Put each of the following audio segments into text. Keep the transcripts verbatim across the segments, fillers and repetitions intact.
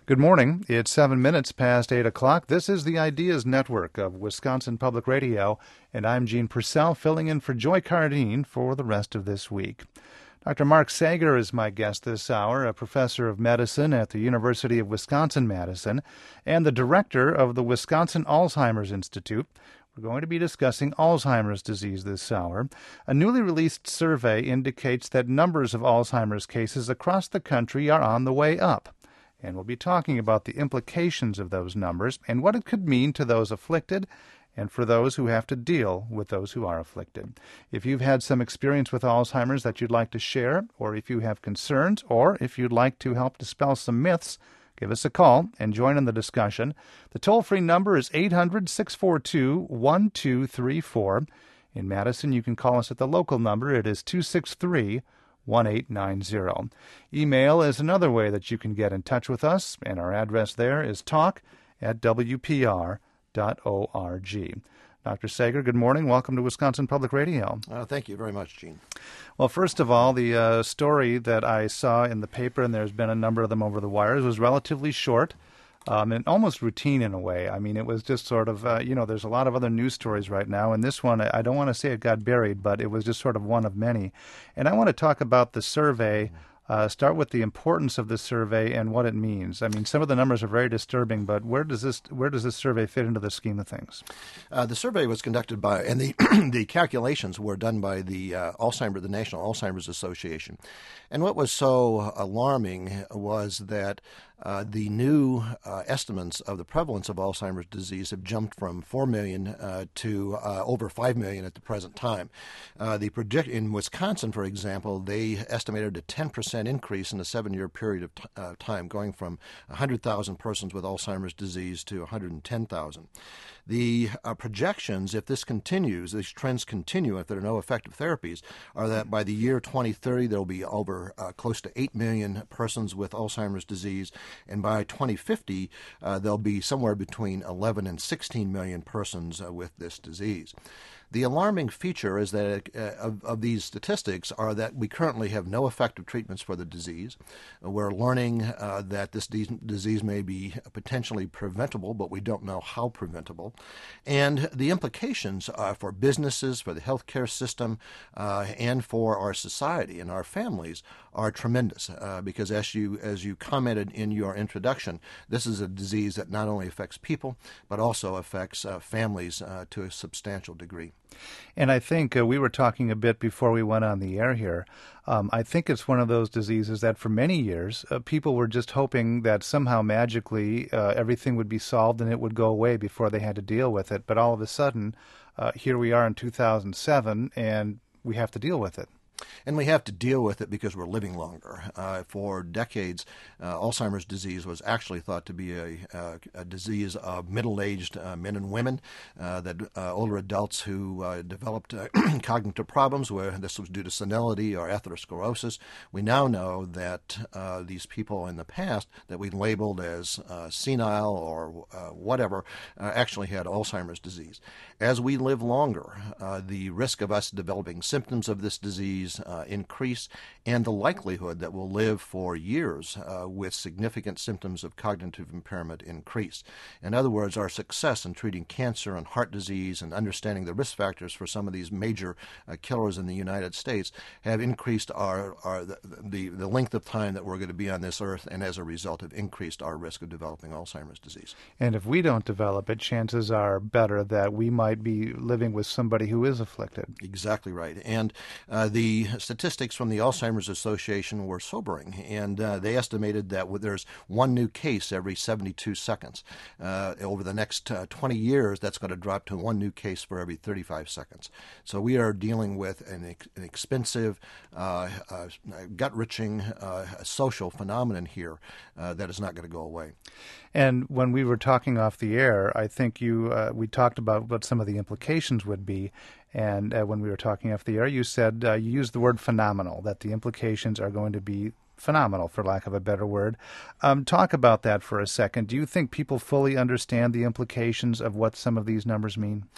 Good morning. It's seven minutes past eight o'clock. This is the Ideas Network of Wisconsin Public Radio, and I'm Gene Purcell, filling in for Joy Cardine for the rest of this week. Doctor Mark Sager is my guest this hour, a professor of medicine at the University of Wisconsin-Madison and the director of the Wisconsin Alzheimer's Institute. We're going to be discussing Alzheimer's disease this hour. A newly released survey indicates that numbers of Alzheimer's cases across the country are on the way up. And we'll be talking about the implications of those numbers and what it could mean to those afflicted and for those who have to deal with those who are afflicted. If you've had some experience with Alzheimer's that you'd like to share, or if you have concerns, or if you'd like to help dispel some myths, give us a call and join in the discussion. The toll-free number is eight hundred, six four two, one two three four. In Madison, you can call us at the local number. It is two six three, one eight nine zero. Email is another way that you can get in touch with us, and our address there is talk at w p r dot org. Doctor Sager, good morning. Welcome to Wisconsin Public Radio. Uh, thank you very much, Gene. Well, first of all, the uh, story that I saw in the paper, and there's been a number of them over the wires, was relatively short. Um, and almost routine in a way. I mean, it was just sort of, uh, you know, there's a lot of other news stories right now, and this one, I don't want to say it got buried, but it was just sort of one of many. And I want to talk about the survey, uh, start with the importance of the survey and what it means. I mean, some of the numbers are very disturbing, but where does this where does this survey fit into the scheme of things? Uh, the survey was conducted by, and the the calculations were done by the uh, Alzheimer's, the National Alzheimer's Association. And what was so alarming was that uh, the new uh, estimates of the prevalence of Alzheimer's disease have jumped from four million uh, to uh, over five million at the present time. Uh, the project in Wisconsin, for example, they estimated a ten percent increase in a seven-year period of t- uh, time, going from one hundred thousand persons with Alzheimer's disease to one hundred ten thousand. The uh, projections, if this continues, these trends continue, if there are no effective therapies, are that by the year twenty thirty, there will be over uh, close to eight million persons with Alzheimer's disease, and by twenty fifty, uh, there'll be somewhere between eleven and sixteen million persons uh, with this disease. The alarming feature is that uh, of, of these statistics are that we currently have no effective treatments for the disease. We're learning uh, that this de- disease may be potentially preventable, but we don't know how preventable. And the implications uh, for businesses, for the healthcare system, uh, and for our society and our families are tremendous. Uh, because as you as you commented in your introduction, this is a disease that not only affects people, but also affects uh, families uh, to a substantial degree. And I think uh, we were talking a bit before we went on the air here. Um, I think it's one of those diseases that for many years, uh, people were just hoping that somehow magically uh, everything would be solved and it would go away before they had to deal with it. But all of a sudden, uh, here we are in two thousand seven, and we have to deal with it. And we have to deal with it because we're living longer. Uh, for decades, uh, Alzheimer's disease was actually thought to be a, a, a disease of middle-aged uh, men and women, uh, that uh, older adults who uh, developed uh, cognitive problems, where this was due to senility or atherosclerosis. We now know that uh, these people in the past that we labeled as uh, senile or uh, whatever uh, actually had Alzheimer's disease. As we live longer, uh, the risk of us developing symptoms of this disease Uh, increase, and the likelihood that we'll live for years uh, with significant symptoms of cognitive impairment increase. In other words, our success in treating cancer and heart disease and understanding the risk factors for some of these major uh, killers in the United States have increased our, our the, the, the length of time that we're going to be on this earth, and as a result have increased our risk of developing Alzheimer's disease. And if we don't develop it, chances are better that we might be living with somebody who is afflicted. Exactly right. And uh, the The statistics from the Alzheimer's Association were sobering, and uh, they estimated that there's one new case every seventy-two seconds. Uh, over the next uh, twenty years, that's going to drop to one new case for every thirty-five seconds. So we are dealing with an, ex- an expensive, uh, uh, gut-wrenching uh, social phenomenon here uh, that is not going to go away. And when we were talking off the air, I think you uh, we talked about what some of the implications would be. And uh, when we were talking off the air, you said uh, you used the word phenomenal, that the implications are going to be phenomenal, for lack of a better word. Um, talk about that for a second. Do you think people fully understand the implications of what some of these numbers mean?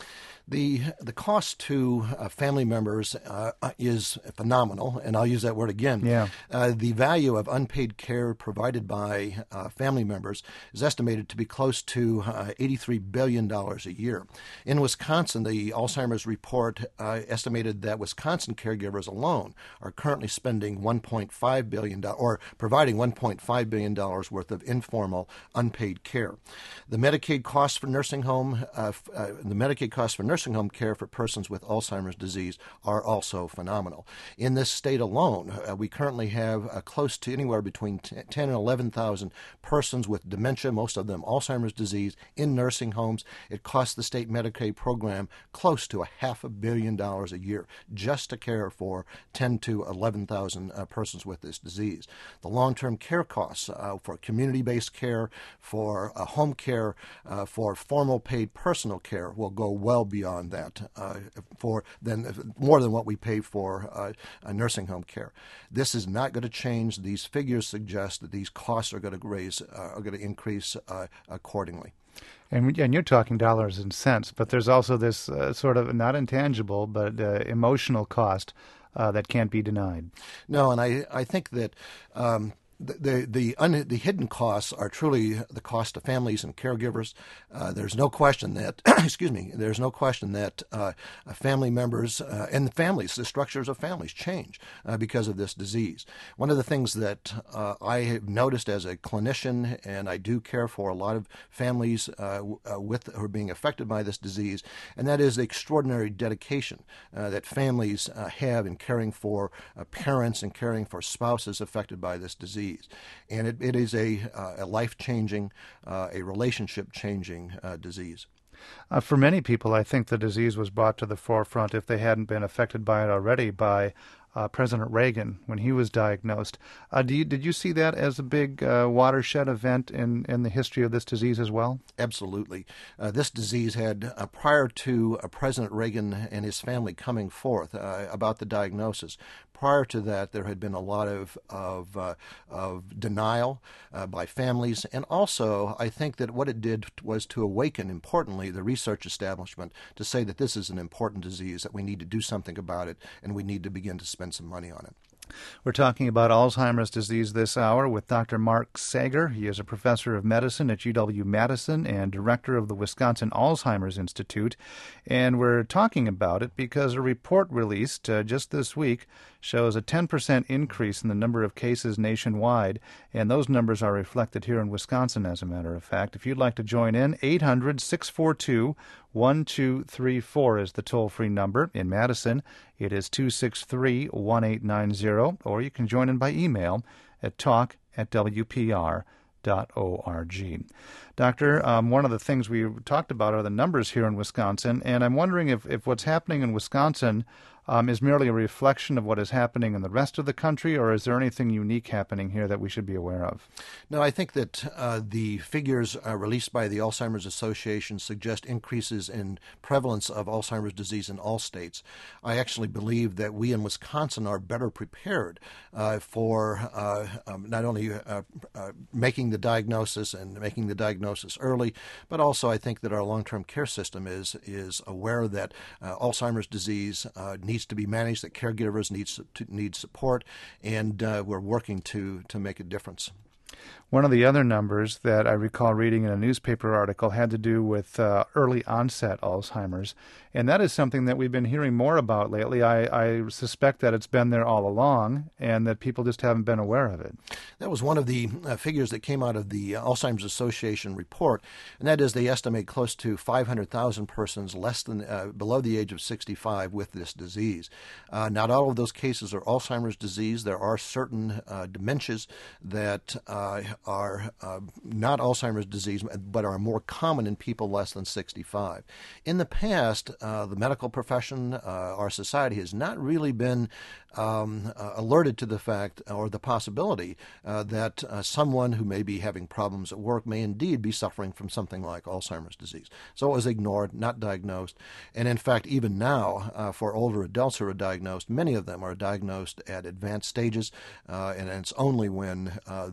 The the cost to uh, family members uh, is phenomenal, and I'll use that word again. Yeah. Uh, the value of unpaid care provided by uh, family members is estimated to be close to uh, eighty-three billion dollars a year. In Wisconsin, the Alzheimer's report uh, estimated that Wisconsin caregivers alone are currently spending one point five billion dollars or providing one point five billion dollars worth of informal unpaid care. The Medicaid costs for nursing home, uh, uh, the Medicaid costs for nursing home care for persons with Alzheimer's disease are also phenomenal. In this state alone, uh, we currently have uh, close to anywhere between ten and eleven thousand persons with dementia, most of them Alzheimer's disease, in nursing homes. It costs the state Medicaid program close to a half a billion dollars a year just to care for ten to eleven thousand uh, persons with this disease. The long-term care costs uh, for community-based care, for uh, home care, uh, for formal paid personal care will go well beyond that, uh, for then more than what we pay for uh, uh, nursing home care. This is not going to change. These figures suggest that these costs are going to raise, uh, are going to increase uh, accordingly. And, and you're talking dollars and cents, but there's also this uh, sort of not intangible but uh, emotional cost uh, that can't be denied. No, and I, I think that um, the the the, un, the hidden costs are truly the cost to families and caregivers. Uh, there's no question that, excuse me, there's no question that uh, family members uh, and the families, the structures of families change uh, because of this disease. One of the things that uh, I have noticed as a clinician, and I do care for a lot of families uh, uh, with who are being affected by this disease, and that is the extraordinary dedication uh, that families uh, have in caring for uh, parents and caring for spouses affected by this disease. And it, it is a, uh, a life-changing, uh, a relationship-changing uh, disease. Uh, for many people, I think the disease was brought to the forefront, if they hadn't been affected by it already, by uh, President Reagan when he was diagnosed. Uh, do you, did you see that as a big uh, watershed event in, in the history of this disease as well? Absolutely. Uh, this disease had, uh, prior to uh, President Reagan and his family coming forth uh, about the diagnosis, prior to that, there had been a lot of of, uh, of denial uh, by families, and also I think that what it did was to awaken, importantly, the research establishment to say that this is an important disease, that we need to do something about it, and we need to begin to spend some money on it. We're talking about Alzheimer's disease this hour with Doctor Mark Sager. He is a professor of medicine at U W-Madison and director of the Wisconsin Alzheimer's Institute. And we're talking about it because a report released uh, just this week shows a ten percent increase in the number of cases nationwide, and those numbers are reflected here in Wisconsin, as a matter of fact. If you'd like to join in, eight hundred, six four two, one two three four is the toll-free number. In Madison, it is two six three, one eight nine zero, or you can join in by email at talk at w p r dot org. Doctor, um, one of the things we talked about are the numbers here in Wisconsin, and I'm wondering if, if what's happening in Wisconsin um, is merely a reflection of what is happening in the rest of the country, or is there anything unique happening here that we should be aware of? No, I think that uh, the figures uh, released by the Alzheimer's Association suggest increases in prevalence of Alzheimer's disease in all states. I actually believe that we in Wisconsin are better prepared uh, for uh, um, not only uh, uh, making the diagnosis and making the diagnosis early, but also I think that our long-term care system is is aware that uh, Alzheimer's disease uh, needs to be managed, that caregivers need, to, need support, and uh, we're working to, to make a difference. One of the other numbers that I recall reading in a newspaper article had to do with uh, early onset Alzheimer's, and that is something that we've been hearing more about lately. I, I suspect that it's been there all along and that people just haven't been aware of it. That was one of the uh, figures that came out of the Alzheimer's Association report, and that is they estimate close to five hundred thousand persons less than uh, below the age of sixty-five with this disease. Uh, not all of those cases are Alzheimer's disease. There are certain uh, dementias that uh, are uh, not Alzheimer's disease, but are more common in people less than sixty-five. In the past, uh, the medical profession, uh, our society, has not really been um, uh, alerted to the fact or the possibility uh, that uh, someone who may be having problems at work may indeed be suffering from something like Alzheimer's disease. So it was ignored, not diagnosed. And in fact, even now, uh, for older adults who are diagnosed, many of them are diagnosed at advanced stages, uh, and it's only when uh, the symptoms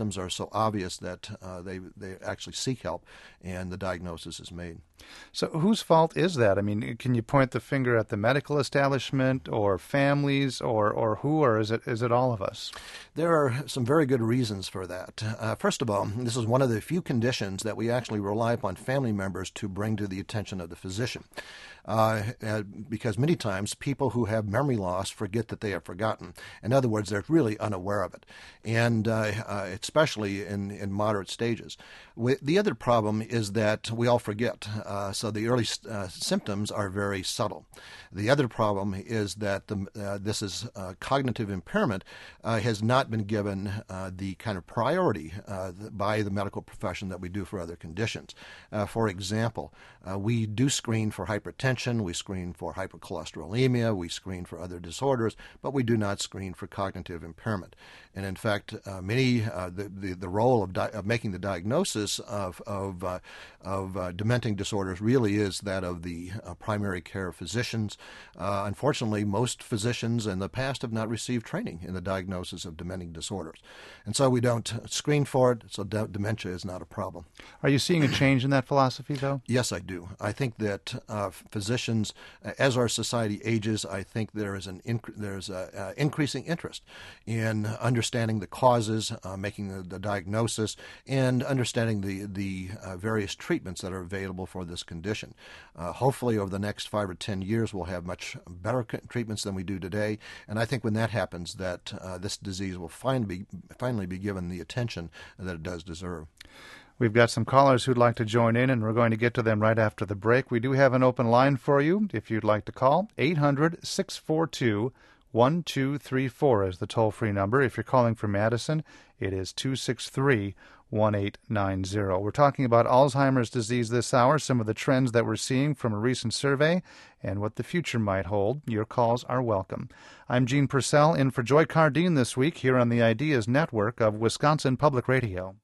symptoms are so obvious that uh, they, they actually seek help and the diagnosis is made. So whose fault is that? I mean, can you point the finger at the medical establishment or families or, or who, or is it is it all of us? There are some very good reasons for that. Uh, first of all, this is one of the few conditions that we actually rely upon family members to bring to the attention of the physician. Uh, uh, because many times people who have memory loss forget that they have forgotten. In other words, they're really unaware of it, and uh, uh, especially in, in moderate stages. We, the other problem is that we all forget, uh, so the early uh, symptoms are very subtle. The other problem is that the, uh, this is uh, cognitive impairment uh, has not been given uh, the kind of priority uh, by the medical profession that we do for other conditions. Uh, for example, uh, we do screen for hypertension. We screen for hypercholesterolemia, we screen for other disorders, but we do not screen for cognitive impairment. And in fact, uh, many uh, the, the the role of, di- of making the diagnosis of of, uh, of uh, dementing disorders really is that of the uh, primary care physicians. Uh, unfortunately, most physicians in the past have not received training in the diagnosis of dementing disorders, and so we don't screen for it. So de- dementia is not a problem. Are you seeing a change in that philosophy, though? Yes, I do. I think that uh, physicians, uh, as our society ages, I think there is an inc- there's a uh, increasing interest in understanding the causes, uh, making the, the diagnosis, and understanding the the uh, various treatments that are available for this condition. Uh, hopefully, over the next five or ten years, we'll have much better c- treatments than we do today. And I think when that happens, that uh, this disease will finally be, finally be given the attention that it does deserve. We've got some callers who'd like to join in, and we're going to get to them right after the break. We do have an open line for you if you'd like to call. eight hundred, six four two, one two three four is the toll-free number. If you're calling from Madison, it is two six three, one eight nine zero. We're talking about Alzheimer's disease this hour, some of the trends that we're seeing from a recent survey, and what the future might hold. Your calls are welcome. I'm Gene Purcell, in for Joy Cardine this week here on the Ideas Network of Wisconsin Public Radio.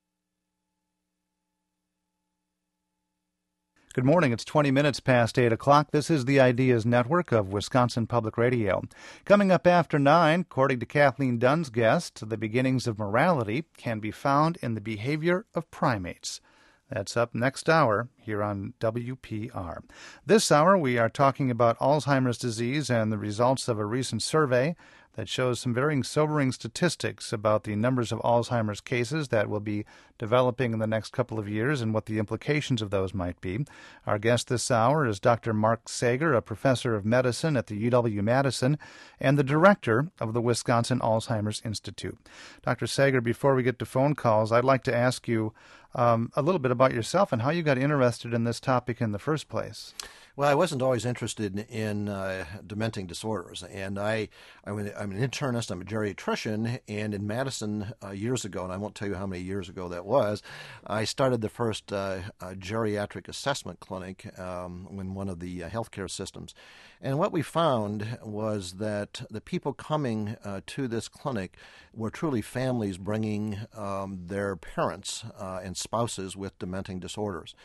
Good morning. It's twenty minutes past eight o'clock. This is the Ideas Network of Wisconsin Public Radio. Coming up after nine, according to Kathleen Dunn's guest, the beginnings of morality can be found in the behavior of primates. That's up next hour here on W P R. This hour, we are talking about Alzheimer's disease and the results of a recent survey that shows some very sobering statistics about the numbers of Alzheimer's cases that will be developing in the next couple of years and what the implications of those might be. Our guest this hour is Doctor Mark Sager, a professor of medicine at the U W-Madison and the director of the Wisconsin Alzheimer's Institute. Doctor Sager, before we get to phone calls, I'd like to ask you um, a little bit about yourself and how you got interested in this topic in the first place. Well, I wasn't always interested in uh, dementing disorders, and I, I'm an, I'm an internist, I'm a geriatrician, and in Madison uh, years ago, and I won't tell you how many years ago that was, I started the first uh, uh, geriatric assessment clinic um, in one of the uh, healthcare systems. And what we found was that the people coming uh, to this clinic were truly families bringing um, their parents uh, and spouses with dementing disorders.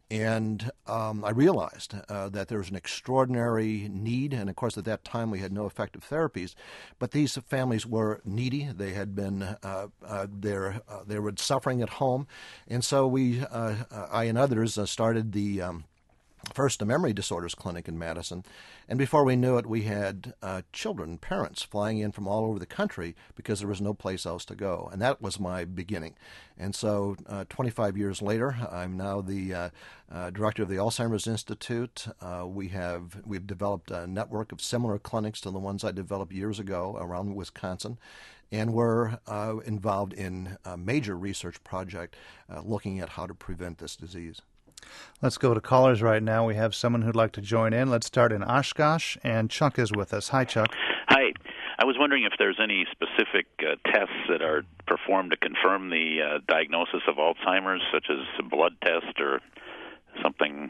And um, I realized uh, that there was an extraordinary need, and of course at that time we had no effective therapies, but these families were needy. They had been, uh, uh, they're, uh, they were suffering at home, and so we, uh, I and others uh, started the um, first a memory disorders clinic in Madison, and before we knew it, we had uh, children, parents flying in from all over the country because there was no place else to go, and that was my beginning. And so uh, twenty-five years later, I'm now the uh, uh, director of the Alzheimer's Institute. Uh, we have, we've developed a network of similar clinics to the ones I developed years ago around Wisconsin, and we're uh, involved in a major research project uh, looking at how to prevent this disease. Let's go to callers right now. We have someone who'd like to join in. Let's start in Oshkosh, and Chuck is with us. Hi, Chuck. Hi. I was wondering if there's any specific uh, tests that are performed to confirm the uh, diagnosis of Alzheimer's, such as a blood test or something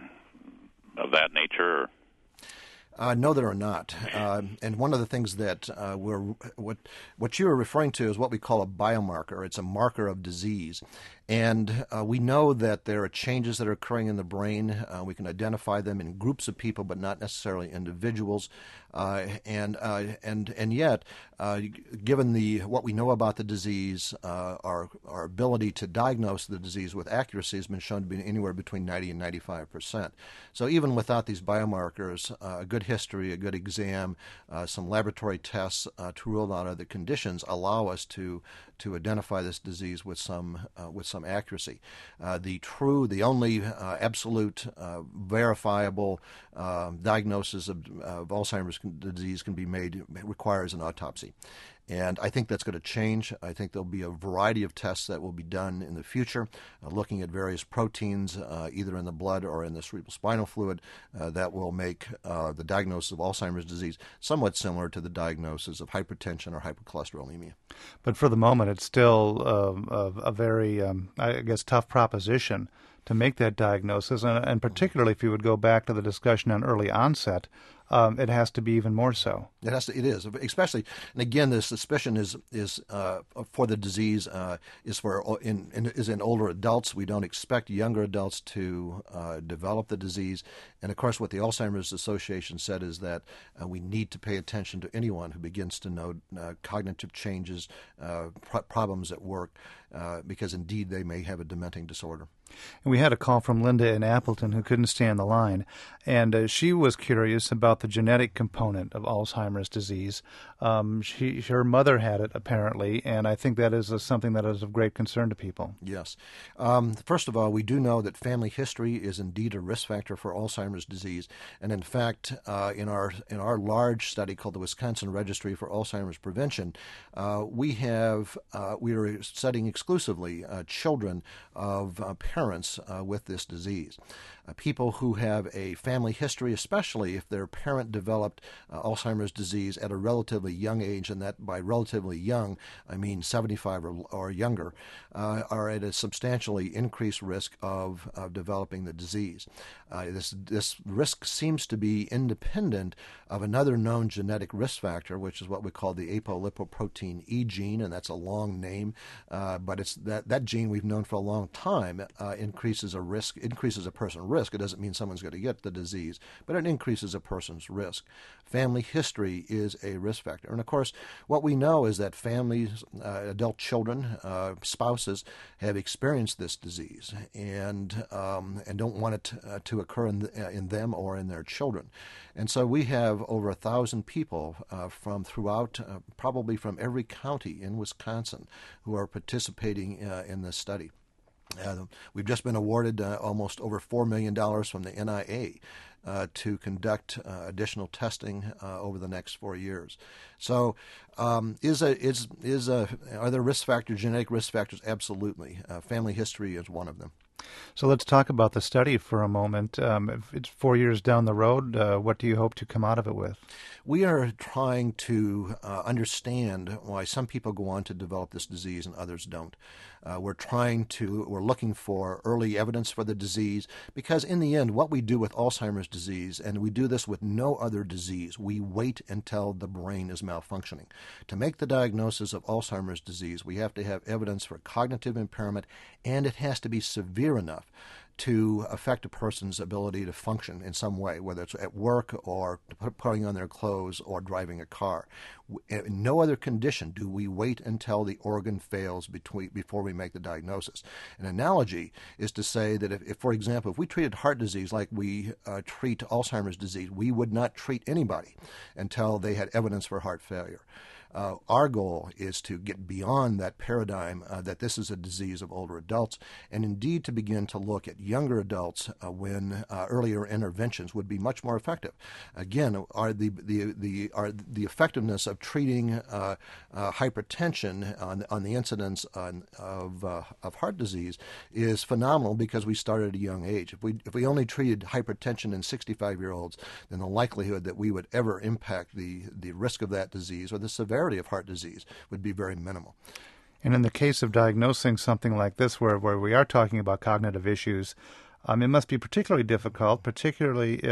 of that nature. Or... Uh, no, there are not. Uh, and one of the things that uh, we're what what you are referring to is what we call a biomarker. It's a marker of disease. And uh, we know that there are changes that are occurring in the brain. Uh, we can identify them in groups of people, but not necessarily individuals. Uh, and uh, and and yet, uh, given the what we know about the disease, uh, our our ability to diagnose the disease with accuracy has been shown to be anywhere between ninety and ninety-five percent. So even without these biomarkers, uh, a good history, a good exam, uh, some laboratory tests uh, to rule out other conditions allow us to to identify this disease with some uh, with some accuracy. Uh, the true, the only uh, absolute uh, verifiable uh, diagnosis of, of Alzheimer's disease can be made requires an autopsy. And I think that's going to change. I think there'll be a variety of tests that will be done in the future, uh, looking at various proteins, uh, either in the blood or in the cerebrospinal fluid, uh, that will make uh, the diagnosis of Alzheimer's disease somewhat similar to the diagnosis of hypertension or hypercholesterolemia. But for the moment, it's still um, a, a very, um, I guess, tough proposition to make that diagnosis, and, and particularly if you would go back to the discussion on early onset, um, it has to be even more so. It has to. It is, especially, and again, the suspicion is is uh, for the disease uh, is for in, in is in older adults. We don't expect younger adults to uh, develop the disease, and of course, what the Alzheimer's Association said is that uh, we need to pay attention to anyone who begins to know uh, cognitive changes, uh, pro- problems at work, uh, because indeed they may have a dementing disorder. And we had a call from Linda in Appleton who couldn't stand the line, and uh, she was curious about the genetic component of Alzheimer's disease. Um, she, her mother had it, apparently, and I think that is uh, something that is of great concern to people. Yes. Um, first of all, we do know that family history is indeed a risk factor for Alzheimer's disease, and in fact, uh, in our in our large study called the Wisconsin Registry for Alzheimer's Prevention, uh, we have uh, we are studying exclusively uh, children of uh, parents uh, with this disease. Uh, people who have a family history, especially if their parent developed uh, Alzheimer's disease at a relatively young age, and that by relatively young, I mean seventy-five or, or younger, uh, are at a substantially increased risk of, of developing the disease. Uh, this, this risk seems to be independent of another known genetic risk factor, which is what we call the apolipoprotein E gene, and that's a long name, uh, but it's that, that gene we've known for a long time uh, increases a risk, increases a person's risk. It doesn't mean someone's going to get the disease, but it increases a person's risk. Family history is a risk factor. And of course, what we know is that families, uh, adult children, uh, spouses have experienced this disease and um, and don't want it to, uh, to occur in, the, uh, in them or in their children. And so we have over a thousand people uh, from throughout, uh, probably from every county in Wisconsin, who are participating uh, in this study. Uh, we've just been awarded uh, almost over four million dollars from the N I A uh, to conduct uh, additional testing uh, over the next four years. So, um, is a is is a are there risk factors, genetic risk factors? Absolutely. Uh, family history is one of them. So let's talk about the study for a moment. Um, if it's four years down the road, uh, what do you hope to come out of it with? We are trying to uh, understand why some people go on to develop this disease and others don't. Uh, we're trying to, we're looking for early evidence for the disease, because in the end, what we do with Alzheimer's disease, and we do this with no other disease, we wait until the brain is malfunctioning. To make the diagnosis of Alzheimer's disease, we have to have evidence for cognitive impairment, and it has to be severe enough to affect a person's ability to function in some way, whether it's at work or putting on their clothes or driving a car. In no other condition do we wait until the organ fails between, before we make the diagnosis. An analogy is to say that, if, if for example, if we treated heart disease like we uh, treat Alzheimer's disease, we would not treat anybody until they had evidence for heart failure. Uh, our goal is to get beyond that paradigm uh, that this is a disease of older adults, and indeed to begin to look at younger adults uh, when uh, earlier interventions would be much more effective. Again, are the the the are the effectiveness of treating uh, uh, hypertension on on the incidence on, of uh, of heart disease is phenomenal, because we started at a young age. If we if we only treated hypertension in sixty-five-year-olds, then the likelihood that we would ever impact the the risk of that disease or the severity of heart disease would be very minimal. And in the case of diagnosing something like this, where, where we are talking about cognitive issues, um, it must be particularly difficult, particularly if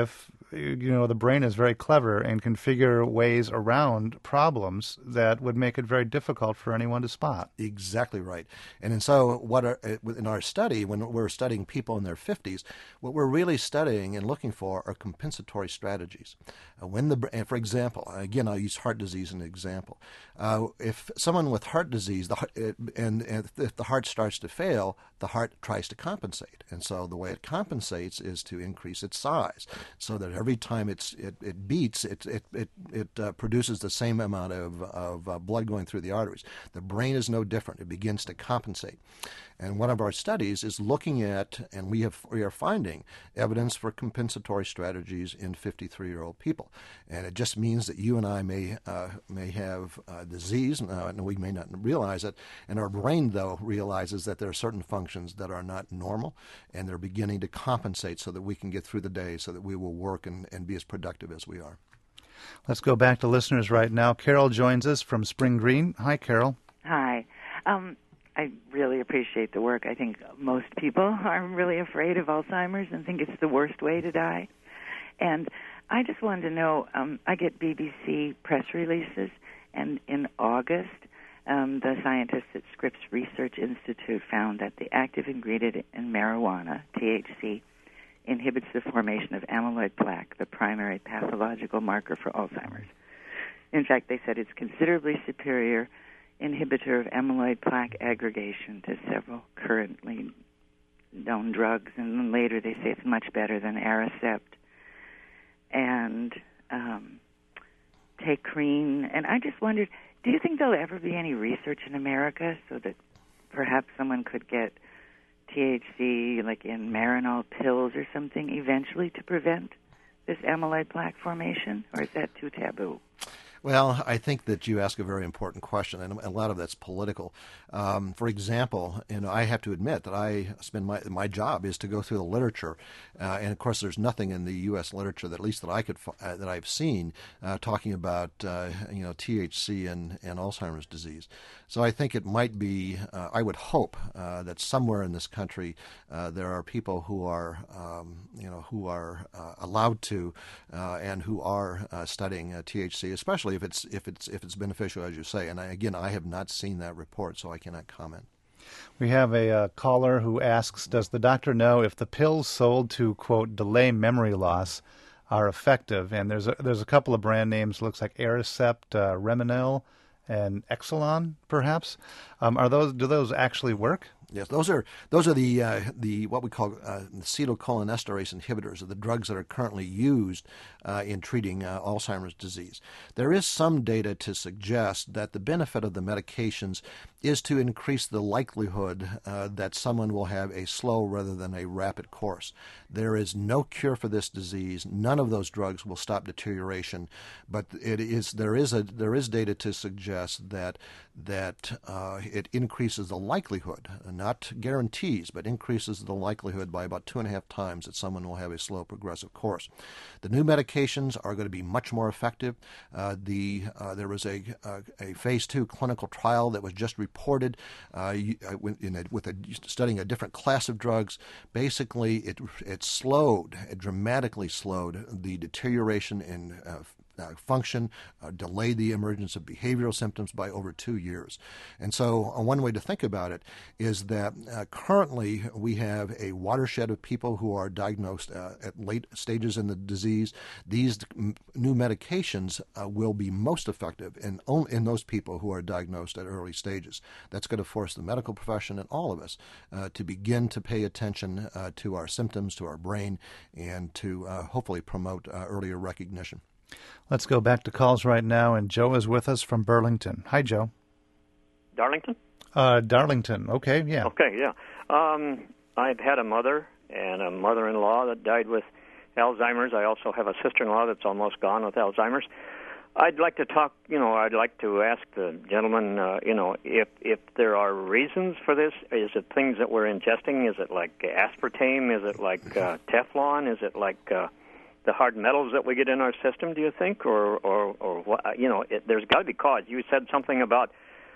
you know, the brain is very clever and can figure ways around problems that would make it very difficult for anyone to spot. Exactly right. And, and so what are, in our study, when we're studying people in their fifties, what we're really studying and looking for are compensatory strategies. Uh, when the, for example, again, I'll use heart disease as an example. Uh, if someone with heart disease, the, it, and, and if the heart starts to fail, the heart tries to compensate. And so the way it compensates is to increase its size, so that every time it's, it, it beats, it, it, it, it uh, produces the same amount of, of uh, blood going through the arteries. The brain is no different. It begins to compensate. And one of our studies is looking at, and we have we are finding evidence for compensatory strategies in fifty-three-year-old people. And it just means that you and I may uh, may have uh, disease, uh, and we may not realize it. And our brain, though, realizes that there are certain functions that are not normal, and they're beginning to compensate so that we can get through the day, so that we will work and, and be as productive as we are. Let's go back to listeners right now. Carol joins us from Spring Green. Hi, Carol. Hi. Um, I really appreciate the work. I think most people are really afraid of Alzheimer's and think it's the worst way to die. And I just wanted to know, um, I get B B C press releases, and in August, um, the scientists at Scripps Research Institute found that the active ingredient in marijuana, T H C, inhibits the formation of amyloid plaque, the primary pathological marker for Alzheimer's. In fact, they said it's considerably superior inhibitor of amyloid plaque aggregation to several currently known drugs, and then later they say it's much better than Aricept and um, Tacrine. And I just wondered, do you think there'll ever be any research in America so that perhaps someone could get T H C, like in Marinol pills or something, eventually to prevent this amyloid plaque formation, or is that too taboo? Well, I think that you ask a very important question, and a lot of that's political. Um, for example, you know, I have to admit that I spend my my job is to go through the literature, uh, and of course, there's nothing in the U S literature that at least that I could uh, that I've seen uh, talking about uh, you know T H C and, and Alzheimer's disease. So I think it might be. Uh, I would hope uh, that somewhere in this country uh, there are people who are um, you know who are uh, allowed to uh, and who are uh, studying uh, T H C, especially if it's if it's if it's beneficial, as you say. And I, again, I have not seen that report, so I cannot comment. We have a uh, caller who asks, does the doctor know if the pills sold to, quote, delay memory loss are effective? And there's a, there's a couple of brand names, looks like Aricept, uh, Reminil, and Exelon, perhaps. Um, are those do those actually work? Yes, those are those are the uh, the what we call uh, acetylcholinesterase inhibitors, are the drugs that are currently used uh, in treating uh, Alzheimer's disease. There is some data to suggest that the benefit of the medications is to increase the likelihood uh, that someone will have a slow rather than a rapid course. There is no cure for this disease. None of those drugs will stop deterioration, but it is there is a there is data to suggest that that uh, it increases the likelihood. Not guarantees, but increases the likelihood by about two and a half times that someone will have a slow progressive course. The new medications are going to be much more effective. Uh, the uh, there was a, a a phase two clinical trial that was just reported uh, in a, with a, studying a different class of drugs. Basically, it it slowed, it dramatically slowed the deterioration in uh, Uh, function, uh, delayed the emergence of behavioral symptoms by over two years. And so uh, one way to think about it is that uh, currently we have a watershed of people who are diagnosed uh, at late stages in the disease. These m- new medications uh, will be most effective in, on, in those people who are diagnosed at early stages. That's going to force the medical profession and all of us uh, to begin to pay attention uh, to our symptoms, to our brain, and to uh, hopefully promote uh, earlier recognition. Let's go back to calls right now, and Joe is with us from Burlington. Hi, Joe. Darlington? Uh, Darlington. Okay, yeah. Okay, yeah. Um, I've had a mother and a mother-in-law that died with Alzheimer's. I also have a sister-in-law that's almost gone with Alzheimer's. I'd like to talk, you know, I'd like to ask the gentleman, uh, you know, if if there are reasons for this. Is it things that we're ingesting? Is it like aspartame? Is it like uh, Teflon? Is it like uh, the hard metals that we get in our system, do you think? Or, or, or what, you know, it, there's got to be cause. You said something about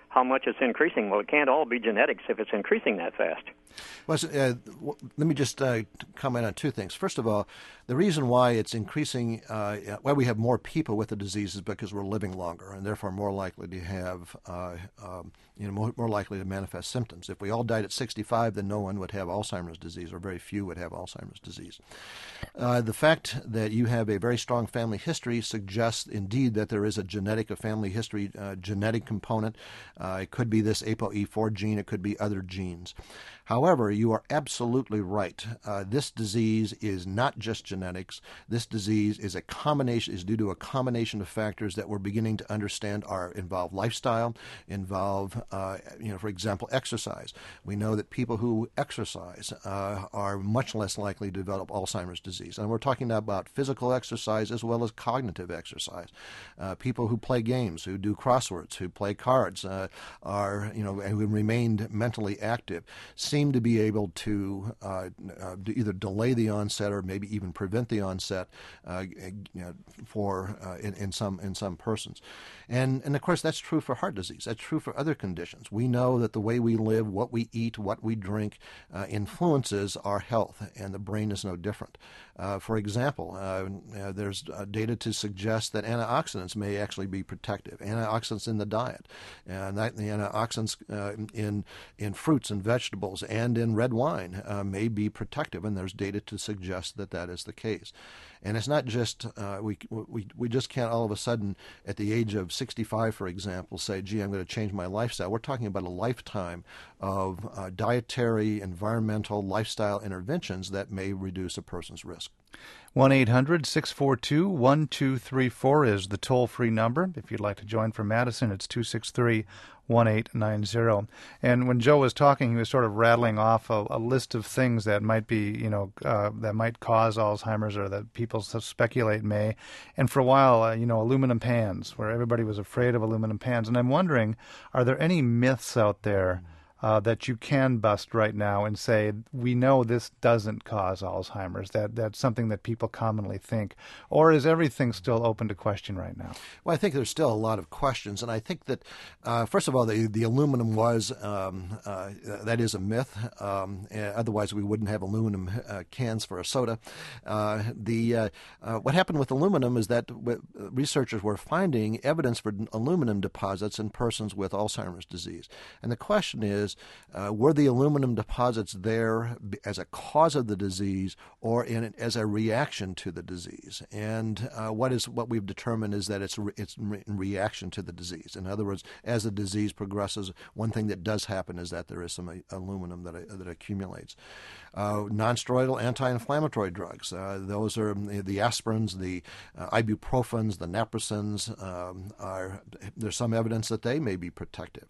how much it's increasing. Well, it can't all be genetics if it's increasing that fast. Well, uh, let me just uh, comment on two things. First of all, the reason why it's increasing, uh, why we have more people with the disease is because we're living longer and therefore more likely to have, uh, um, you know, more, more likely to manifest symptoms. If we all died at sixty-five, then no one would have Alzheimer's disease, or very few would have Alzheimer's disease. Uh, the fact that you have a very strong family history suggests indeed that there is a genetic, a family history uh, genetic component. Uh, it could be this A P O E four gene, it could be other genes. However, you are absolutely right. Uh, this disease is not just genetics. This disease is a combination, is due to a combination of factors that we're beginning to understand are involve lifestyle, involve, uh, you know, for example, exercise. We know that people who exercise uh, are much less likely to develop Alzheimer's disease. And we're talking about physical exercise as well as cognitive exercise. Uh, people who play games, who do crosswords, who play cards, uh, are, you know, who remained mentally active, seem to be able to uh, uh, either delay the onset or maybe even prevent the onset uh, you know, for uh, in, in some in some persons, and and of course that's true for heart disease. That's true for other conditions. We know that the way we live, what we eat, what we drink, uh, influences our health, and the brain is no different. Uh, for example, uh, uh, there's uh, data to suggest that antioxidants may actually be protective. Antioxidants in the diet, and that, the antioxidants uh, in in fruits and vegetables and in red wine uh, may be protective, and there's data to suggest that that is the case. And it's not just uh, we we we just can't all of a sudden at the age of sixty-five, for example, say, "Gee, I'm going to change my lifestyle." We're talking about a lifetime of uh, dietary, environmental, lifestyle interventions that may reduce a person's risk. one eight hundred six four two one two three four is the toll-free number. If you'd like to join from Madison, it's two six three one eight nine zero. And when Joe was talking, he was sort of rattling off a, a list of things that might be, you know, uh, that might cause Alzheimer's or that people speculate may. And for a while, uh, you know, aluminum pans, where everybody was afraid of aluminum pans. And I'm wondering, are there any myths out there Uh, that you can bust right now and say, we know this doesn't cause Alzheimer's, that that's something that people commonly think? Or is everything still open to question right now? Well, I think there's still a lot of questions, and I think that, uh, first of all, the, the aluminum was, um, uh, that is a myth. Um, otherwise, we wouldn't have aluminum uh, cans for a soda. Uh, the uh, uh, what happened with aluminum is that w- researchers were finding evidence for aluminum deposits in persons with Alzheimer's disease. And the question is, Uh, were the aluminum deposits there as a cause of the disease or in, as a reaction to the disease? And uh, what is what we've determined is that it's re, it's re, in reaction to the disease. In other words, as the disease progresses, one thing that does happen is that there is some uh, aluminum that uh, that accumulates. Uh, non-steroidal anti-inflammatory drugs, uh, those are the aspirins, the uh, ibuprofens, the naproxens. Um, are there's some evidence that they may be protective.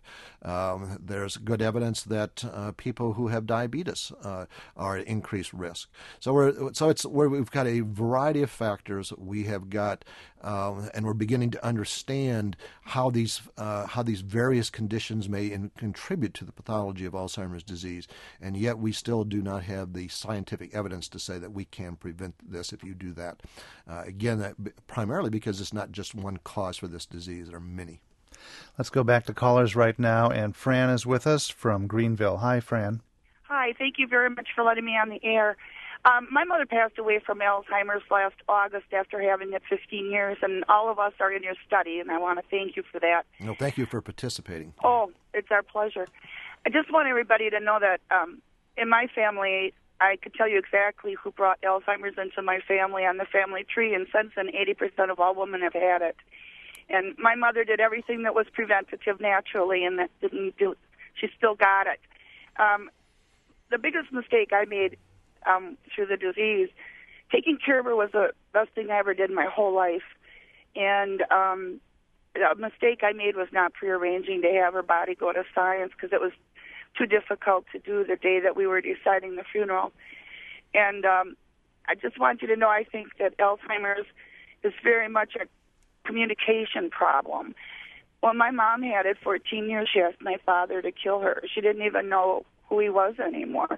Um, there's good evidence that uh, people who have diabetes uh, are at increased risk. So we're so it's where we've got a variety of factors. We have got, um, and we're beginning to understand how these uh, how these various conditions may in, contribute to the pathology of Alzheimer's disease, and yet we still do not have the scientific evidence to say that we can prevent this if you do that. Uh, again, that primarily because it's not just one cause for this disease; there are many. Let's go back to callers right now, and Fran is with us from Greenville. Hi, Fran. Hi, thank you very much for letting me on the air. Um, my mother passed away from Alzheimer's last August after having it fifteen years, and all of us are in your study, and I want to thank you for that. No, thank you for participating. Oh, it's our pleasure. I just want everybody to know that um, in my family, I could tell you exactly who brought Alzheimer's into my family on the family tree, and since then, eighty percent of all women have had it. And my mother did everything that was preventative naturally, and that didn't do. She still got it. Um, the biggest mistake I made um, through the disease, taking care of her was the best thing I ever did in my whole life. And um, a mistake I made was not prearranging to have her body go to science because it was too difficult to do the day that we were deciding the funeral. And um, I just want you to know I think that Alzheimer's is very much a communication problem. When my mom had it fourteen years, she asked my father to kill her. She didn't even know who he was anymore.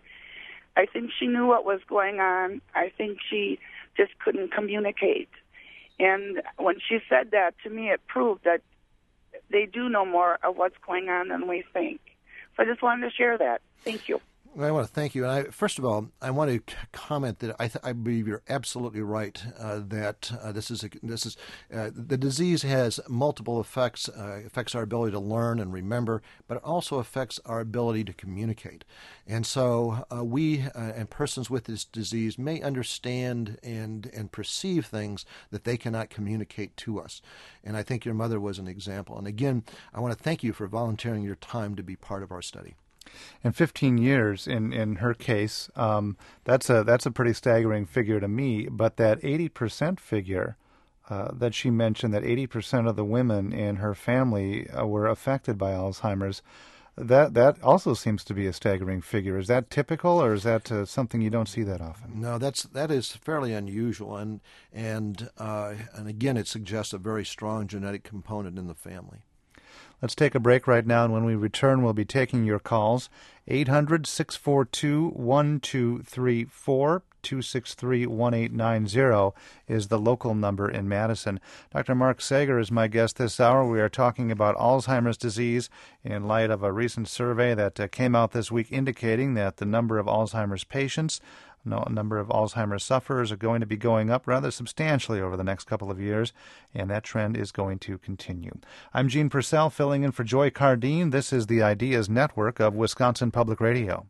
I think she knew what was going on. I think she just couldn't communicate. And when she said that to me, it proved that they do know more of what's going on than we think. So I just wanted to share that. Thank you. Well, I want to thank you. And I, first of all, I want to comment that I, th- I believe you're absolutely right uh, that uh, this is a, this is uh, the disease has multiple effects. Uh, affects our ability to learn and remember, but it also affects our ability to communicate. And so uh, we uh, and persons with this disease may understand and and perceive things that they cannot communicate to us. And I think your mother was an example. And again, I want to thank you for volunteering your time to be part of our study. And fifteen years in, in her case, um, that's a that's a pretty staggering figure to me. But that eighty percent figure uh, that she mentioned, that eighty percent of the women in her family uh, were affected by Alzheimer's, that that also seems to be a staggering figure. Is that typical, or is that uh, something you don't see that often? No, that's that is fairly unusual, and and uh, and again, it suggests a very strong genetic component in the family. Let's take a break right now, and when we return, we'll be taking your calls. eight hundred, six four two, one two three four, two six three, one eight nine zero is the local number in Madison. Doctor Mark Sager is my guest this hour. We are talking about Alzheimer's disease in light of a recent survey that uh, came out this week indicating that the number of Alzheimer's patients, no, a number of Alzheimer's sufferers are going to be going up rather substantially over the next couple of years, and that trend is going to continue. I'm Gene Purcell, filling in for Joy Cardine. This is the Ideas Network of Wisconsin Public Radio.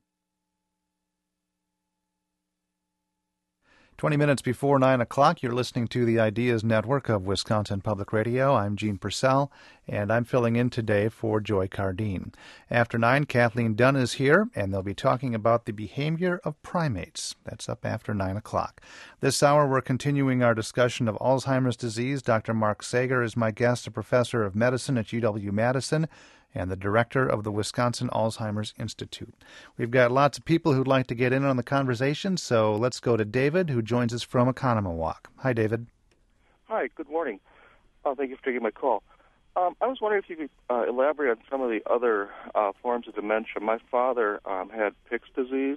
twenty minutes before nine o'clock, you're listening to the Ideas Network of Wisconsin Public Radio. I'm Gene Purcell, and I'm filling in today for Joy Cardine. After nine, Kathleen Dunn is here, and they'll be talking about the behavior of primates. That's up after nine o'clock. This hour, we're continuing our discussion of Alzheimer's disease. Doctor Mark Sager is my guest, a professor of medicine at U W-Madison, and the director of the Wisconsin Alzheimer's Institute. We've got lots of people who'd like to get in on the conversation, so let's go to David, who joins us from Economowalk. Hi, David. Hi, good morning. Uh, thank you for taking my call. Um, I was wondering if you could uh, elaborate on some of the other uh, forms of dementia. My father um, had Pick's disease,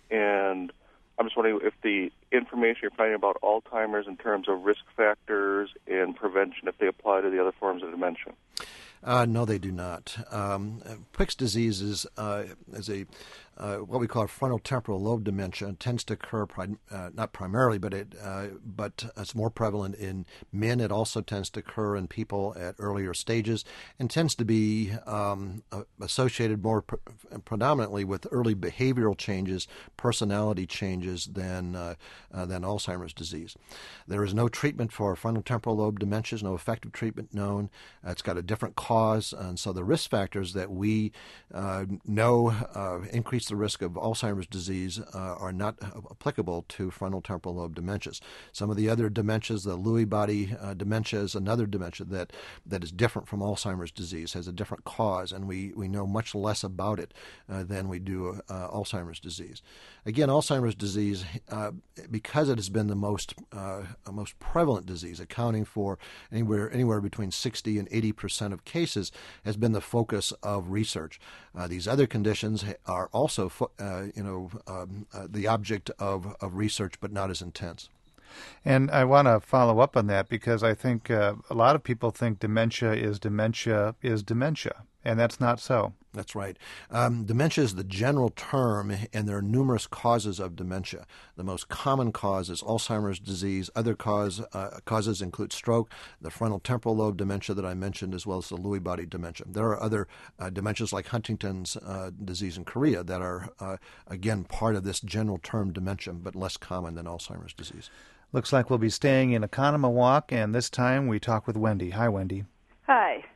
and I'm just wondering if the information you're finding about Alzheimer's in terms of risk factors and prevention, if they apply to the other forms of dementia. Uh, no, they do not. Um, Pick's disease is, uh, is a uh, what we call frontal temporal lobe dementia. It tends to occur pri- uh, not primarily, but it uh, but it's more prevalent in men. It also tends to occur in people at earlier stages, and tends to be um, associated more pre- predominantly with early behavioral changes, personality changes than uh, uh, than Alzheimer's disease. There is no treatment for frontal temporal lobe dementias. No effective treatment known. Uh, it's got a different cause, and so the risk factors that we uh, know uh, increase the risk of Alzheimer's disease uh, are not applicable to frontal temporal lobe dementias. Some of the other dementias, the Lewy body uh, dementia is another dementia that, that is different from Alzheimer's disease, has a different cause, and we, we know much less about it uh, than we do uh, Alzheimer's disease. Again, Alzheimer's disease, uh, because it has been the most uh, most prevalent disease, accounting for anywhere anywhere between sixty and eighty percent of cases, has been the focus of research. Uh, these other conditions are also, uh, you know, um, uh, the object of, of research, but not as intense. And I want to follow up on that because I think uh, a lot of people think dementia is dementia is dementia, and that's not so. That's right. Um, dementia is the general term, and there are numerous causes of dementia. The most common cause is Alzheimer's disease. Other cause, uh, causes include stroke, the frontal temporal lobe dementia that I mentioned, as well as the Lewy body dementia. There are other uh, dementias like Huntington's uh, disease in Korea that are, uh, again, part of this general term dementia, but less common than Alzheimer's disease. Looks like we'll be staying in Economowalk, and this time we talk with Wendy. Hi, Wendy. Hi.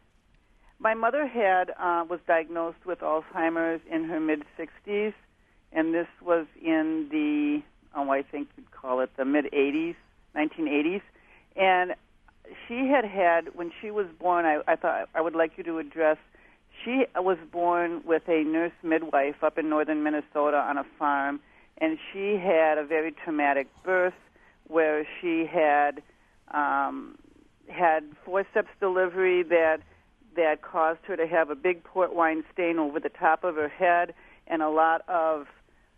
My mother had uh, was diagnosed with Alzheimer's in her mid-sixties, and this was in the, oh, I think you'd call it the mid-eighties, nineteen eighties. And she had had, when she was born, I, I thought I would like you to address, she was born with a nurse midwife up in northern Minnesota on a farm, and she had a very traumatic birth where she had um, had forceps delivery that that caused her to have a big port wine stain over the top of her head and a lot of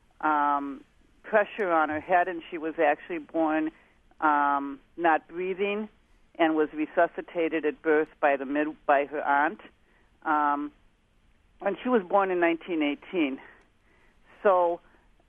um, pressure on her head, and she was actually born um, not breathing and was resuscitated at birth by the mid by her aunt. Um, and she was born in nineteen eighteen. So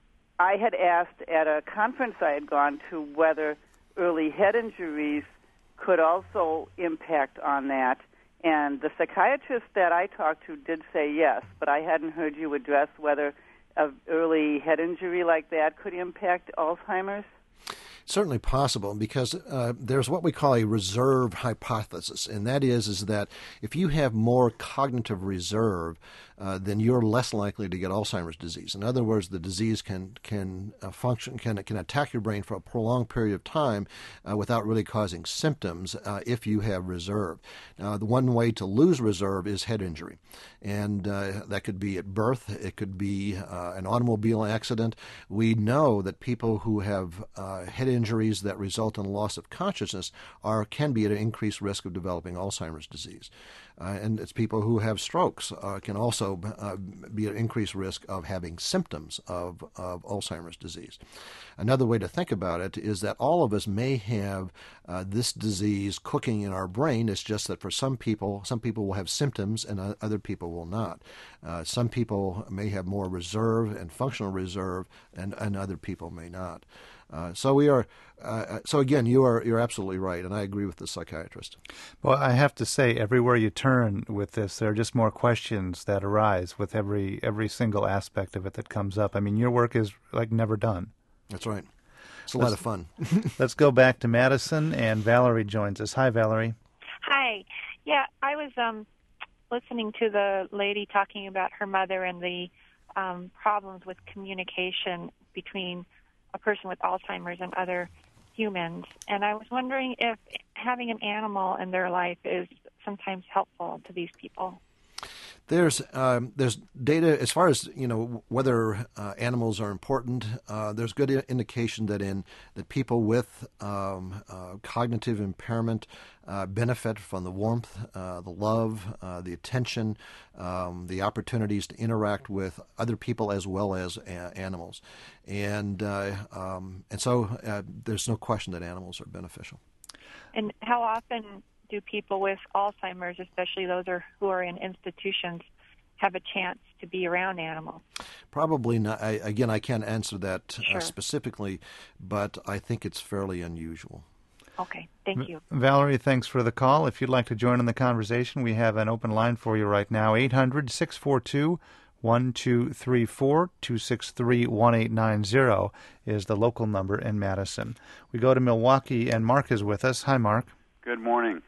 I had asked at a conference I had gone to whether early head injuries could also impact on that. And the psychiatrist that I talked to did say yes, but I hadn't heard you address whether an early head injury like that could impact Alzheimer's. Certainly possible, because uh, there's what we call a reserve hypothesis, and that is is that if you have more cognitive reserve, uh, then you're less likely to get Alzheimer's disease. In other words, the disease can can uh, function can can attack your brain for a prolonged period of time uh, without really causing symptoms uh, if you have reserve. Now, the one way to lose reserve is head injury, and uh, that could be at birth. It could be uh, an automobile accident. We know that people who have uh, head injuries that result in loss of consciousness are can be at an increased risk of developing Alzheimer's disease. Uh, and it's people who have strokes uh, can also uh, be at increased risk of having symptoms of, of Alzheimer's disease. Another way to think about it is that all of us may have uh, this disease cooking in our brain. It's just that for some people, some people will have symptoms and uh, other people will not. Uh, some people may have more reserve and functional reserve, and, and other people may not. Uh, so we are. Uh, so again, you are you're absolutely right, and I agree with the psychiatrist. Well, I have to say, everywhere you turn with this, there are just more questions that arise with every every single aspect of it that comes up. I mean, your work is like never done. That's right. It's a let's, lot of fun. Let's go back to Madison, and Valerie joins us. Hi, Valerie. Hi. Yeah, I was um, listening to the lady talking about her mother and the um, problems with communication between a person with Alzheimer's and other humans. And I was wondering if having an animal in their life is sometimes helpful to these people. There's um, there's data as far as you know whether uh, animals are important. Uh, there's good indication that in that people with um, uh, cognitive impairment uh, benefit from the warmth, uh, the love, uh, the attention, um, the opportunities to interact with other people as well as a- animals, and uh, um, and so uh, there's no question that animals are beneficial. And how often do people with Alzheimer's, especially those are, who are in institutions, have a chance to be around animals? Probably not. I, again, I can't answer that Sure. uh, specifically, but I think it's fairly unusual. Okay, thank you. Valerie, thanks for the call. If you'd like to join in the conversation, we have an open line for you right now, eight hundred, six four two, one two three four, two six three, one eight nine zero is the local number in Madison. We go to Milwaukee, and Mark is with us. Hi, Mark. Good morning.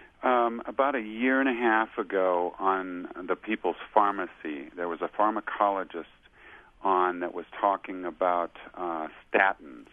Um, about a year and a half ago on the People's Pharmacy, there was a pharmacologist on that was talking about uh, statins,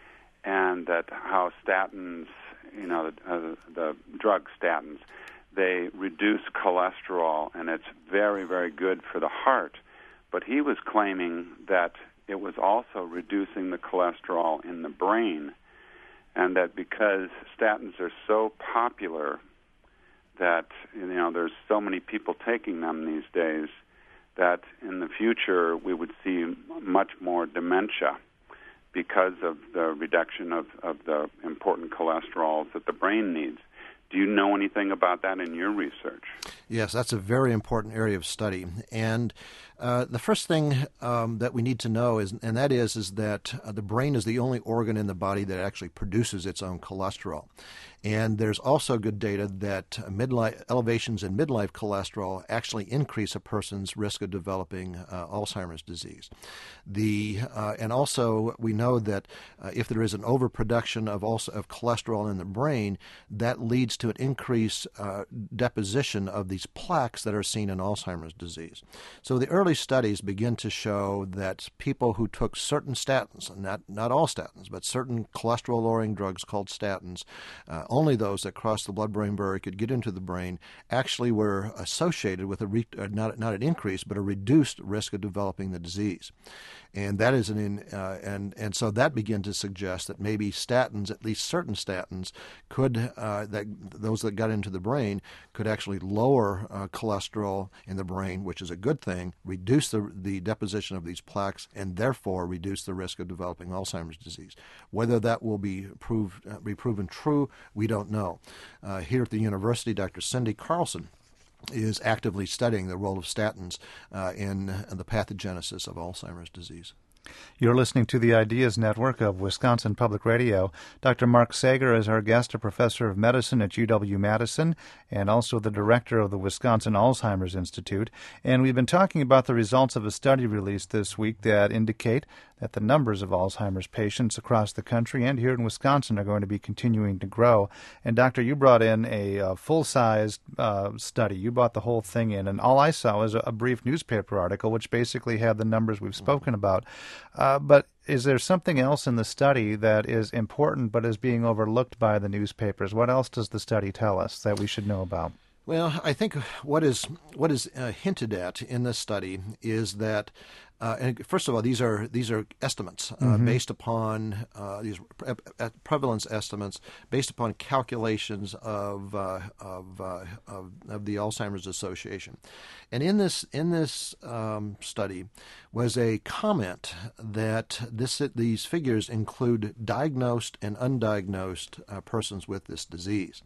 and that how statins, you know, the, uh, the drug statins, they reduce cholesterol, and it's very, very good for the heart. But he was claiming that it was also reducing the cholesterol in the brain, and that because statins are so popular that, you know, there's so many people taking them these days, that in the future we would see much more dementia because of the reduction of, of the important cholesterols that the brain needs. Do you know anything about that in your research? Yes, that's a very important area of study. And uh, the first thing um, that we need to know is, and that is, is that uh, the brain is the only organ in the body that actually produces its own cholesterol. And there's also good data that midlife, elevations in midlife cholesterol actually increase a person's risk of developing uh, Alzheimer's disease. The uh, and also we know that uh, if there is an overproduction of also of cholesterol in the brain, that leads to an increased uh, deposition of these plaques that are seen in Alzheimer's disease. So the early studies begin to show that people who took certain statins, not not all statins, but certain cholesterol-lowering drugs called statins, uh, only those that crossed the blood-brain barrier could get into the brain, actually were associated with a re- uh, not not an increase, but a reduced risk of developing the disease. And that is an in, uh, and and so that began to suggest that maybe statins, at least certain statins, could uh, that those that got into the brain could actually lower uh, cholesterol in the brain, which is a good thing, reduce the the deposition of these plaques, and therefore reduce the risk of developing Alzheimer's disease. Whether that will be proved uh, be proven true, we don't know. Uh, here at the university, Doctor Cindy Carlson is actively studying the role of statins uh, in, in the pathogenesis of Alzheimer's disease. You're listening to the Ideas Network of Wisconsin Public Radio. Doctor Mark Sager is our guest, a professor of medicine at U W-Madison and also the director of the Wisconsin Alzheimer's Institute. And we've been talking about the results of a study released this week that indicate that the numbers of Alzheimer's patients across the country and here in Wisconsin are going to be continuing to grow. And, Doctor, you brought in a, a full-sized uh, study. You brought the whole thing in, and all I saw was a, a brief newspaper article which basically had the numbers we've spoken about. Uh, but is there something else in the study that is important but is being overlooked by the newspapers? What else does the study tell us that we should know about? Well, I think what is what is uh, hinted at in this study is that, uh, and first of all, these are these are estimates uh, mm-hmm. based upon uh, these pre- prevalence estimates based upon calculations of uh, of, uh, of of the Alzheimer's Association, and in this in this um, study was a comment that this these figures include diagnosed and undiagnosed uh, persons with this disease.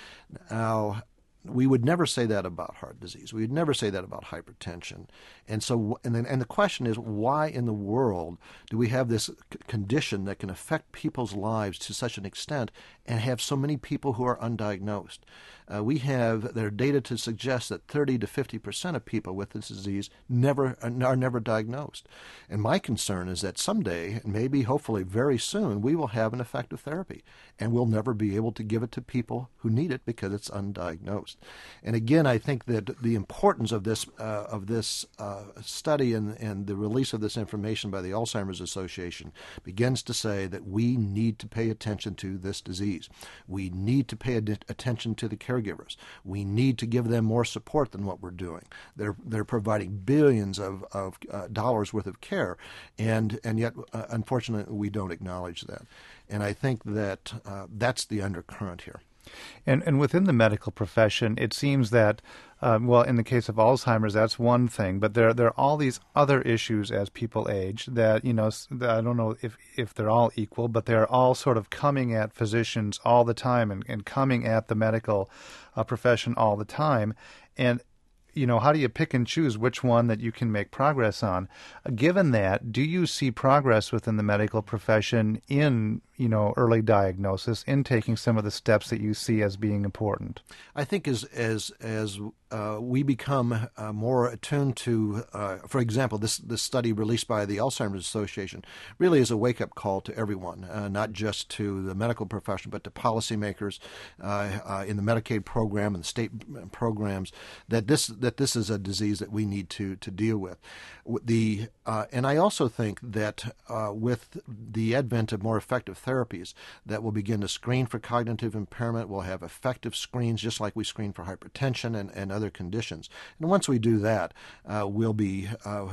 Now, we would never say that about heart disease. We would never say that about hypertension. And so, and then, and the question is, why in the world do we have this c- condition that can affect people's lives to such an extent and have so many people who are undiagnosed? Uh, we have there are data to suggest that thirty to fifty percent of people with this disease never are never diagnosed. And my concern is that someday, maybe hopefully very soon, we will have an effective therapy, and we'll never be able to give it to people who need it because it's undiagnosed. And again, I think that the importance of this uh, of this uh, study and, and the release of this information by the Alzheimer's Association begins to say that we need to pay attention to this disease. We need to pay ad- attention to the caregivers. We need to give them more support than what we're doing. They're they're providing billions of of uh, dollars worth of care, and and yet uh, unfortunately we don't acknowledge that. And I think that uh, that's the undercurrent here. And and within the medical profession, it seems that, uh, well, in the case of Alzheimer's, that's one thing, but there there are all these other issues as people age that, you know, I don't know if, if they're all equal, but they're all sort of coming at physicians all the time and, and coming at the medical uh, profession all the time. And you know, how do you pick and choose which one that you can make progress on? Uh, given that, do you see progress within the medical profession in, you know, early diagnosis, in taking some of the steps that you see as being important? I think as as as uh, we become uh, more attuned to, uh, for example, this this study released by the Alzheimer's Association really is a wake-up call to everyone, uh, not just to the medical profession, but to policymakers uh, uh, in the Medicaid program and the state programs, that this that this is a disease that we need to to deal with. The uh, and I also think that uh, with the advent of more effective therapies that will begin to screen for cognitive impairment, we'll have effective screens just like we screen for hypertension and, and other conditions. And once we do that, uh, we'll be uh,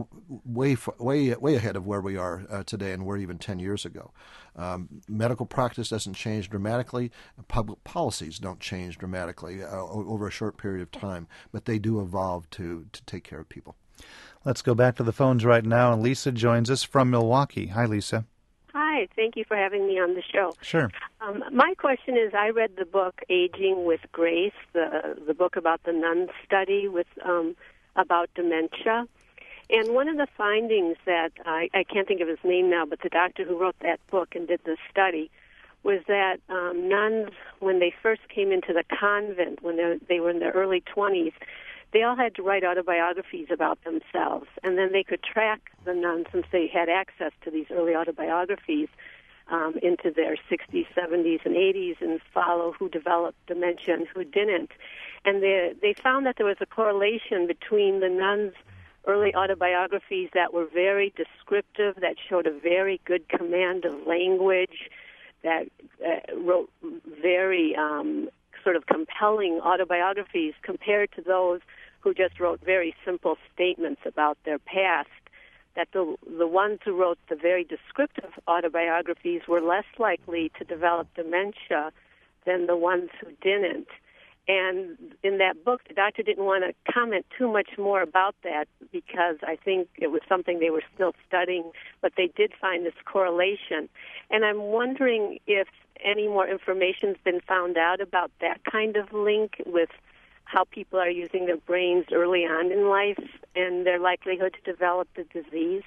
way way way ahead of where we are uh, today and were even ten years ago. Um, medical practice doesn't change dramatically. Public policies don't change dramatically uh, over a short period of time, but they do evolve to, to take care of people. Let's go back to the phones right now, and Lisa joins us from Milwaukee. Hi, Lisa. Hi, thank you for having me on the show. Sure. Um, my question is, I read the book Aging with Grace, the the book about the nun study with um, about dementia. And one of the findings that, I, I can't think of his name now, but the doctor who wrote that book and did the study, was that um, nuns, when they first came into the convent, when they, they were in their early twenties, they all had to write autobiographies about themselves. And then they could track the nuns, since they had access to these early autobiographies, um, into their sixties, seventies, and eighties, and follow who developed dementia and who didn't. And they, they found that there was a correlation between the nuns' early autobiographies that were very descriptive, that showed a very good command of language, that uh, wrote very um, sort of compelling autobiographies compared to those who just wrote very simple statements about their past, that the the ones who wrote the very descriptive autobiographies were less likely to develop dementia than the ones who didn't. And in that book, the doctor didn't want to comment too much more about that because I think it was something they were still studying, but they did find this correlation. And I'm wondering if any more information's been found out about that kind of link with how people are using their brains early on in life and their likelihood to develop the disease?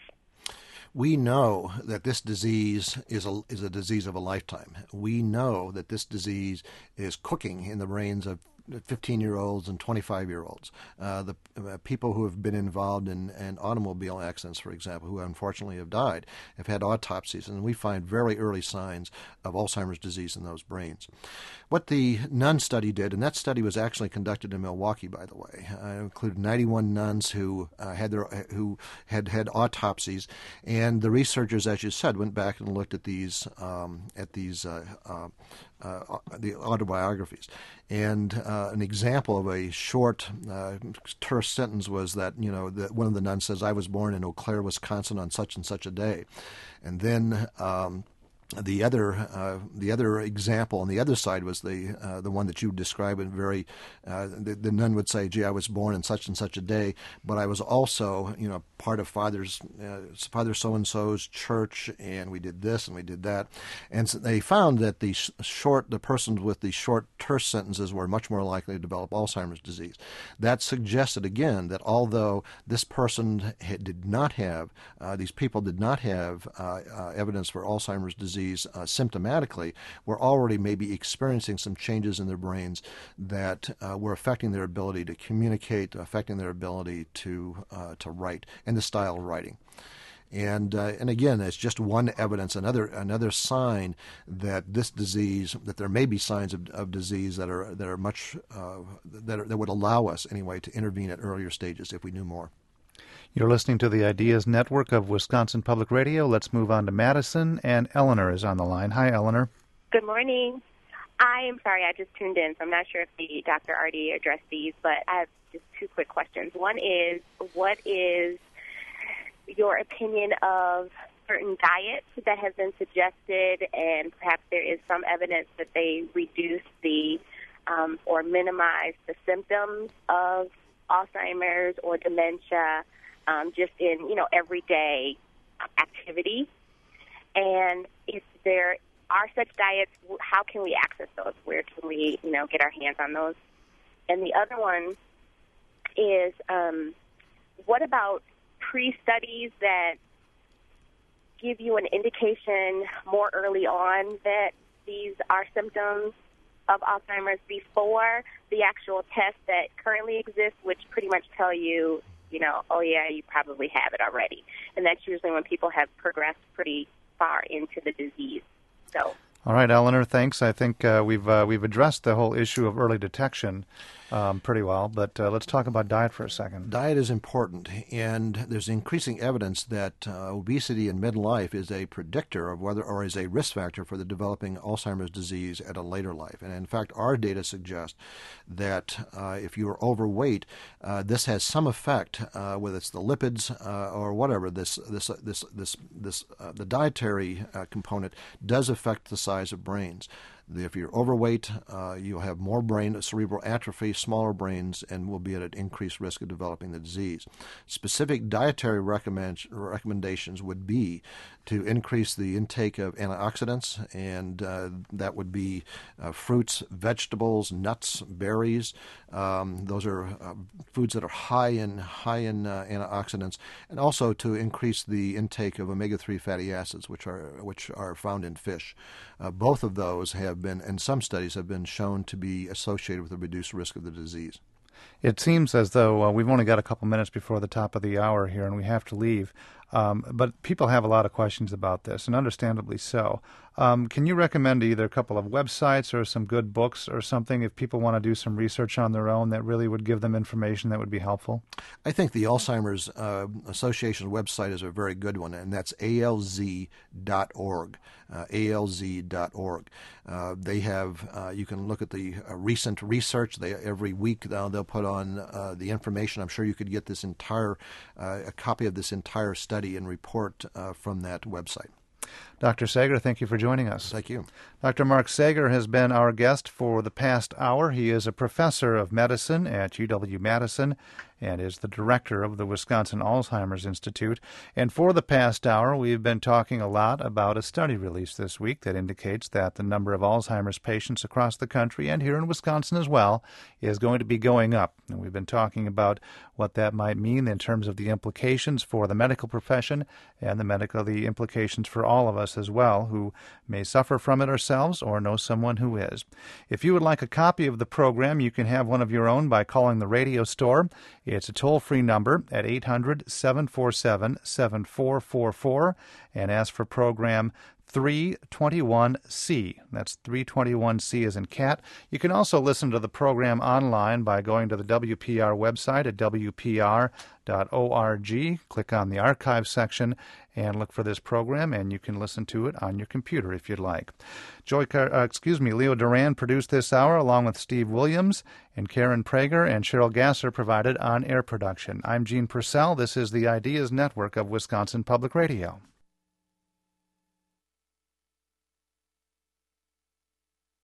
We know that this disease is a, is a disease of a lifetime. We know that this disease is cooking in the brains of fifteen-year-olds and twenty-five-year-olds. Uh, the uh, people who have been involved in, in automobile accidents, for example, who unfortunately have died, have had autopsies, and we find very early signs of Alzheimer's disease in those brains. What the nun study did, and that study was actually conducted in Milwaukee, by the way, uh, included ninety-one nuns who uh, had their who had had autopsies, and the researchers, as you said, went back and looked at these um, at these uh, uh, uh, the autobiographies. And uh, an example of a short, uh, terse sentence was that, you know, that one of the nuns says, "I was born in Eau Claire, Wisconsin on such and such a day." And then um, the other uh, the other example on the other side was the uh, the one that you described. And very, uh, the, the nun would say, "Gee, I was born in such and such a day, but I was also, you know, part of Father's uh, Father so and so's church, and we did this and we did that." And so they found that the sh- short, the persons with the short, terse sentences were much more likely to develop Alzheimer's disease. That suggested again that although this person had, did not have, uh, these people did not have uh, uh, evidence for Alzheimer's disease uh, symptomatically, were already maybe experiencing some changes in their brains that uh, were affecting their ability to communicate, affecting their ability to uh, to write, and the style of writing. And uh, and again, it's just one evidence, another another sign that this disease, that there may be signs of, of disease that are that are much uh, that are, that would allow us anyway to intervene at earlier stages if we knew more. You're listening to the Ideas Network of Wisconsin Public Radio. Let's move on to Madison, and Eleanor is on the line. Hi, Eleanor. Good morning. I am sorry, I just tuned in, so I'm not sure if the doctor already addressed these, but I have just two quick questions. One is, what is your opinion of certain diets that have been suggested, and perhaps there is some evidence that they reduce the um, or minimize the symptoms of Alzheimer's or dementia, um, just in, you know, everyday activity? And if there are such diets, how can we access those? Where can we, you know, get our hands on those? And the other one is, um, what about pre-studies that give you an indication more early on that these are symptoms of Alzheimer's before the actual tests that currently exist, which pretty much tell you, you know, oh, yeah, you probably have it already. And that's usually when people have progressed pretty far into the disease. So. All right, Eleanor, thanks. I think uh, we've uh, we've addressed the whole issue of early detection um, pretty well, but uh, let's talk about diet for a second. Diet is important, and there's increasing evidence that uh, obesity in midlife is a predictor of whether, or is a risk factor for the developing Alzheimer's disease at a later life. And in fact, our data suggest that uh, if you are overweight, uh, this has some effect, uh, whether it's the lipids uh, or whatever. This this uh, this this this uh, the dietary uh, component does affect the size of brains. If you're overweight, uh, you'll have more brain cerebral atrophy, smaller brains, and will be at an increased risk of developing the disease. Specific dietary recommend, recommendations would be to increase the intake of antioxidants, and uh, that would be uh, fruits, vegetables, nuts, berries. Um, those are uh, foods that are high in high in uh, antioxidants, and also to increase the intake of omega three fatty acids, which are which are found in fish. Uh, both of those have been, in some studies, have been shown to be associated with a reduced risk of the disease. It seems as though uh, we've only got a couple minutes before the top of the hour here, and we have to leave. Um, but people have a lot of questions about this, and understandably so. Um, can you recommend either a couple of websites or some good books or something if people want to do some research on their own that really would give them information that would be helpful? I think the Alzheimer's uh, Association website is a very good one, and that's A L Z dot org. Uh, A L Z dot org. Uh, they have, uh, you can look at the uh, recent research. They every week uh, they'll put on uh, the information. I'm sure you could get this entire, uh, a copy of this entire study and report uh, from that website. Doctor Sager, thank you for joining us. Thank you. Doctor Mark Sager has been our guest for the past hour. He is a professor of medicine at U W-Madison and is the director of the Wisconsin Alzheimer's Institute. And for the past hour, we've been talking a lot about a study released this week that indicates that the number of Alzheimer's patients across the country, and here in Wisconsin as well, is going to be going up. And we've been talking about what that might mean in terms of the implications for the medical profession and the medical the implications for all of us as well, who may suffer from it ourselves or know someone who is. If you would like a copy of the program, you can have one of your own by calling the radio store. It's a toll-free number at eight hundred, seven four seven, seven four four four and ask for program three twenty-one C. That's three twenty-one C as in cat. You can also listen to the program online by going to the W P R website at w p r dot org. Click on the archive section and look for this program, and you can listen to it on your computer if you'd like. Joy, Car- uh, excuse me, Leo Duran produced this hour along with Steve Williams, and Karen Prager and Cheryl Gasser provided on-air production. I'm Gene Purcell. This is the Ideas Network of Wisconsin Public Radio.